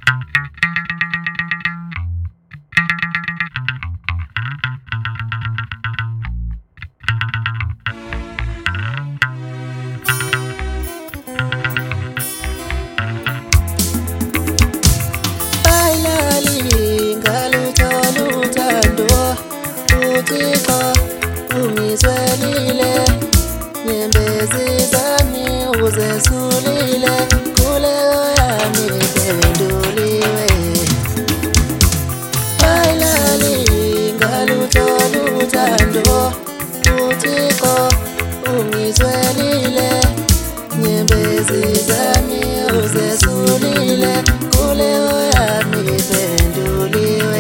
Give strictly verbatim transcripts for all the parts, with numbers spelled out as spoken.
Uzesulile kuleyo yami penduliwe Bailali ngaluthola uthando uThixo ungizwelile Nyembezi zami uzesulile kuleyo yami penduliwe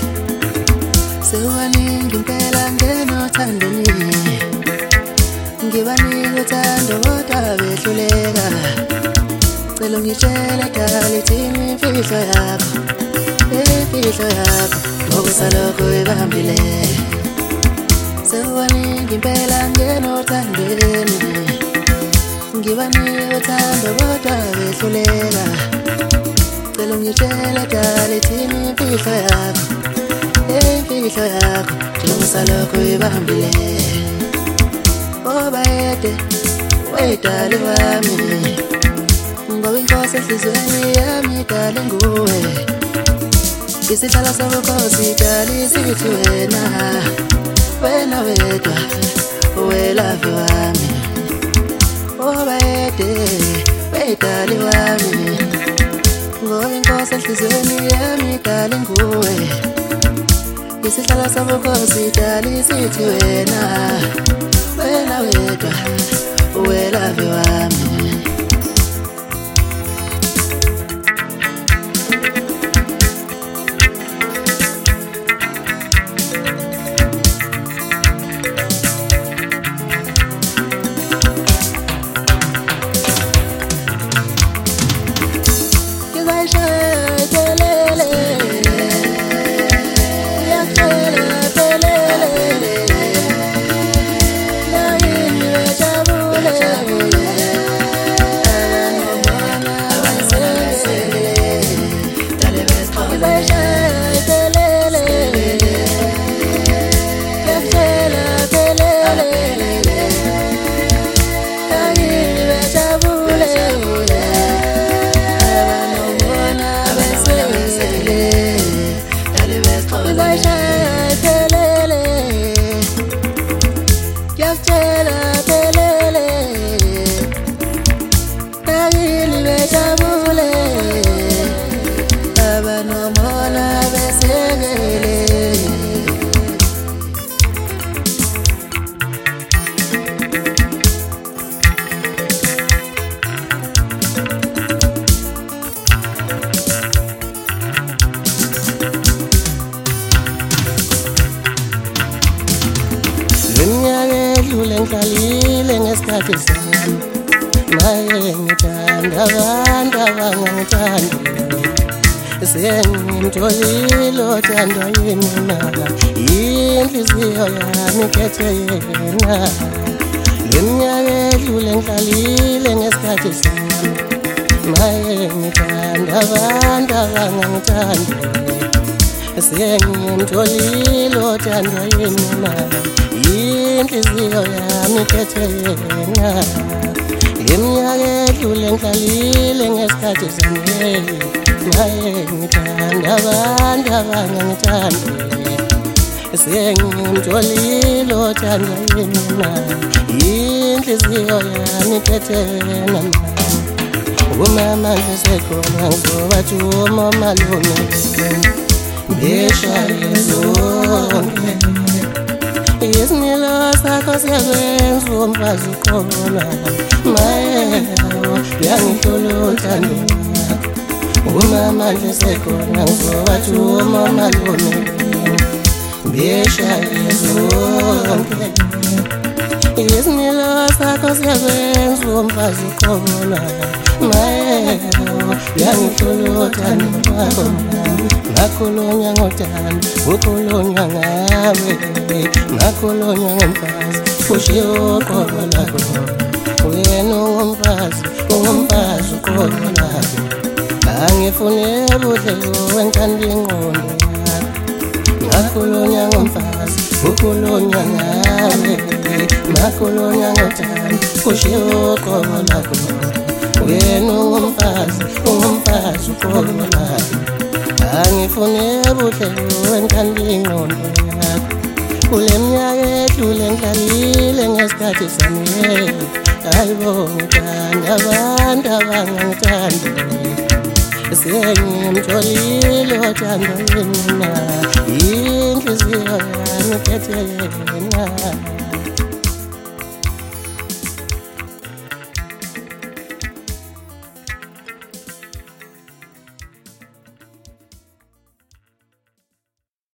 Sewaningi impela ngenothandeni Ngibanika uthando kodwa behluleka Cela ungitshele dali thini imfihlo yakho Imfihlo yakho ngokusalokhu ibambile Sewaningi impela ngenothandweni Ngibanika uthando kodwa behluleka Cela ungitshele dali thini imfihlo yakho Imfihlo yakho ngokusalokhu ibambile Oba yede, wedali wami Ngoba inkosi enhlizweni yami dali nguwe Isihlalo sobukhosi dali sithi wena Wena wedwa, welavi wami Oba yede, wedali wami Ngoba inkosi enhlizweni yami dali nguwe Isihlalo sobukhosi dali sithi wena Wena wedwa, welavi wami Ngidlalile ngesikhathi sami Naye ngithanda abantu abangangithandi Sengimtholile othando yimina Inhliziyo yami ikhethe yena Leminyaka edlule ngidlalile ngesikhathi sami Naye ngithanda abantu abangangithandi Sengimtholile othando yimina Inhliziyo yami ikhethe yena Iminyaka edlule ngidlalile ngesikhathi sami Naye ngithanda abantu abangangithandi Sengimtholile othando yena Inhliziyo yami ikhethe yena Umama nje sekhona ngizobathi umalume Beshaye zonke Isimilo sakho siyakwenza umfazi ukhona Mayelo uyangihlola uthando Umama nje sekhona ngizobathi umalume Beshaye zonke Isimilo sakho siyakwenza umfazi ukhona Mayelo uyangihlola uthando Ngakhulunywa ngothando, ukhulunywa ngawe Ngakhulunywa ngomfazi, ushiwo uqobo lakho Wena ungumfazi, ungumfazi uqobo lakho angifune buhle wentanda ingqondo yakho ngakhulunywa ngomfazi ukhulunywa ngami ngakhulunywa ngothando kushiwo uqobo lakho wena ungumfazi ungumfazi uqobo lakho angifune buhle wentanda ingqondo yakho kule minyaka edlule ngihlalile ngesikhathi sami hayibo ngithanda abantu abangangithandi sengimtholile othando yena inhliziyo yami ikhethe yena.